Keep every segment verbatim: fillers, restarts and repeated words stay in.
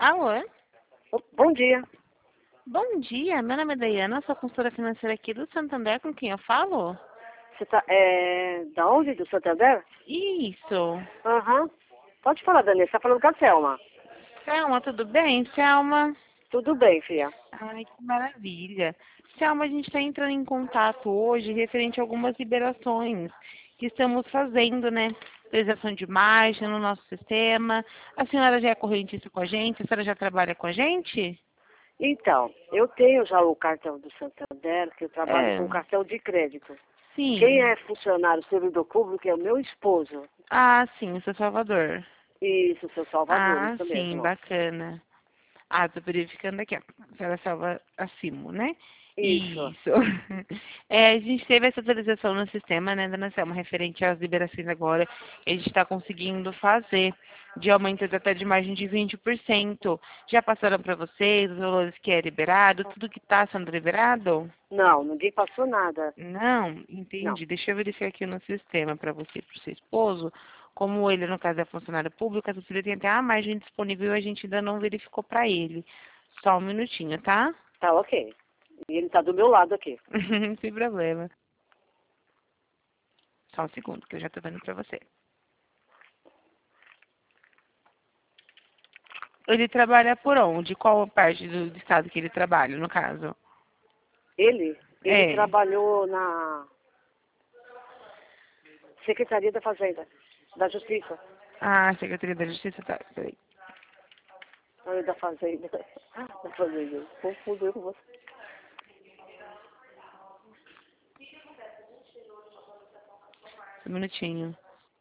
Alô? Ô, Bom dia. Bom dia, meu nome é Dayana, sou consultora financeira aqui do Santander, com quem eu falo? Você tá, é, da onde? Do Santander? Isso. Aham. Pode falar, Dani. Você tá falando com a Selma. Selma, tudo bem? Selma? Tudo bem, filha. Ai, que maravilha. Selma, a gente está entrando em contato hoje referente a algumas liberações que estamos fazendo, né? Utilização de margem no nosso sistema. A senhora já é correntista com a gente? A senhora já trabalha com a gente? Então, eu tenho já o cartão do Santander, que eu trabalho É, com cartão de crédito. Quem sim. é funcionário servidor público é o meu esposo. Ah, sim, o seu Salvador. Isso, seu Salvador, Ah, isso sim, mesmo. bacana. Ah, tô verificando aqui, ó. A senhora salva acima, né? Isso. Isso. É, a gente teve essa atualização no sistema, né, dona Selma, referente às liberações agora. A gente está conseguindo fazer de aumentos até de margem de vinte por cento. Já passaram para vocês os valores que é liberado, tudo que está sendo liberado? Não, ninguém passou nada. Não, Não. entendi. Deixa eu verificar aqui no sistema para você e para o seu esposo. Como ele, no caso, é funcionário público, a Cecília tem até a margem disponível e a gente ainda não verificou para ele. Só um minutinho, tá? Tá ok. E ele tá do meu lado aqui. Sem problema. Só um segundo, que eu já tô dando para você. Ele trabalha por onde? Qual parte do do estado que ele trabalha, no caso? Ele, ele É. trabalhou na Secretaria da Fazenda, da Justiça. Ah, Secretaria da Justiça, tá. Peraí. Olha, da Fazenda. Da Fazenda. Confundeu com você. Um minutinho.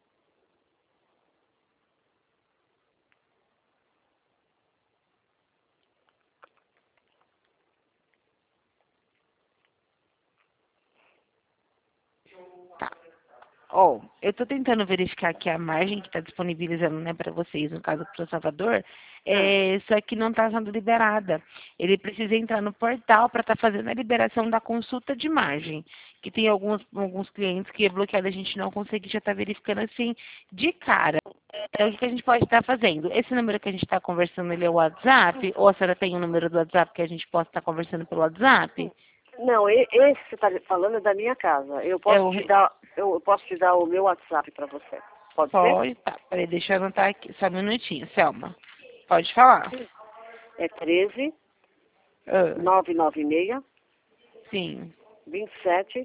Tá. Ó, eu estou tentando verificar aqui a margem que está disponibilizando, né, para vocês, no caso para o Salvador, Ah, é, só que não está sendo liberada. Ele precisa entrar no portal para estar fazendo a liberação da consulta de margem, que tem alguns, alguns clientes que é bloqueado, a gente não consegue já estar verificando assim de cara. Então, o que que a gente pode estar fazendo? Esse número que a gente está conversando, ele é o WhatsApp? Ou a senhora tem um número do WhatsApp que a gente possa estar conversando pelo WhatsApp? não, e- esse que você está falando é da minha casa. Eu É posso o... te re- dar, eu posso te dar o meu WhatsApp para você. Pode ser? Pode, tá. Peraí, deixa eu anotar aqui, só um minutinho, Selma. Pode falar. É treze, Ah, nove nove seis, sim. vinte e sete,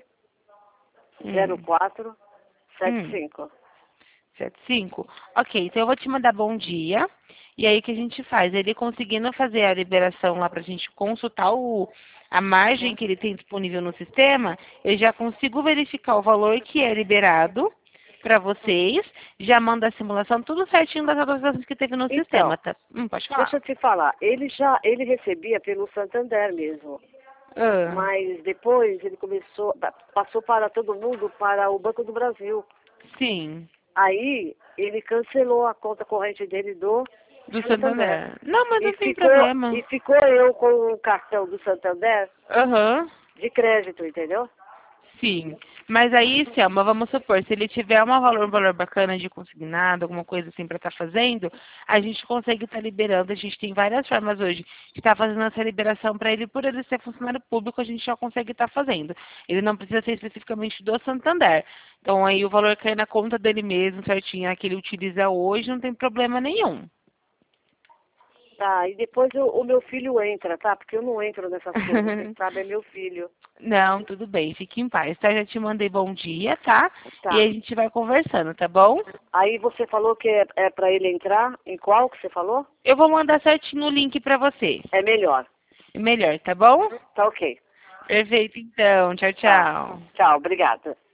zero Hum. quatro, sete Hum. cinco. sete cinco. Ok, então eu vou te mandar bom dia. E aí o que a gente faz? Ele conseguindo fazer a liberação lá pra gente consultar o, a margem que ele tem disponível no sistema, eu já consigo verificar o valor que é liberado para vocês, já manda a simulação, tudo certinho das atualizações que teve no sistema, Então, tá? Hum, pode falar. deixa eu te falar. Ele já, ele recebia pelo Santander mesmo. Ah, Mas depois ele começou, passou para todo mundo para o Banco do Brasil. sim, Aí ele cancelou a conta corrente dele do do Santander. Santander. Não, mas E não tem ficou, e problema. ficou eu com o cartão do Santander Aham. de crédito, entendeu? Sim, mas aí, Selma, vamos supor, se ele tiver uma valor, um valor bacana de consignado, alguma coisa assim para estar fazendo, a gente consegue estar liberando. A gente tem várias formas hoje de estar fazendo essa liberação para ele, por ele ser funcionário público, a gente já consegue estar fazendo. Ele não precisa ser especificamente do Santander. Então aí o valor cai na conta dele mesmo, certinho, a que ele utiliza hoje, não tem problema nenhum. Tá, e depois o, o meu filho entra, tá? Porque eu não entro nessas coisas, quem sabe é meu filho. Não, tudo bem, fique em paz, tá? Já te mandei bom dia, tá? E Tá. a gente vai conversando, tá bom? Aí você falou que é, é para ele entrar em qual que você falou? Eu vou mandar certinho o link pra você. É melhor. Melhor, tá bom? Tá ok. Perfeito, então. Tchau, Tá. tchau. Tchau, obrigada.